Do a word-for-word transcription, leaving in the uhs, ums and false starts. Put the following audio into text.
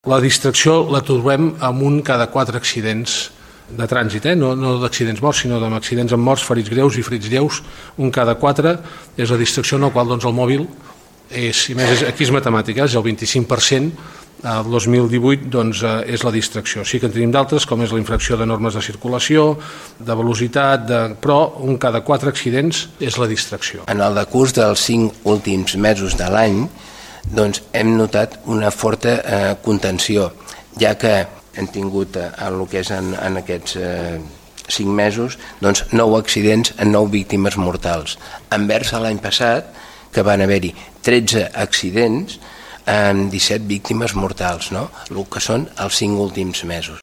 La distracció la trobem amb un cada quatre accidents de trànsit, eh? no, no d'accidents morts, sinó d'accidents amb morts, ferits greus i ferits lleus. Un cada quatre és la distracció en la qual doncs, el mòbil, és, i més, aquí és matemàtica, és el vint-i-cinc per cent, el dos mil divuit doncs, és la distracció. Sí que en tenim d'altres, com és la infracció de normes de circulació, de velocitat, de... però un cada quatre accidents és la distracció. En el decurs dels cinc últims mesos de l'any, doncs hem notat una forta eh, contenció, ja que hem tingut eh, en el que és en, en aquests eh, cinc mesos doncs, nou accidents en nou víctimes mortals. Envers l'any passat, que van haver-hi tretze accidents amb disset víctimes mortals, no? El que són els cinc últims mesos.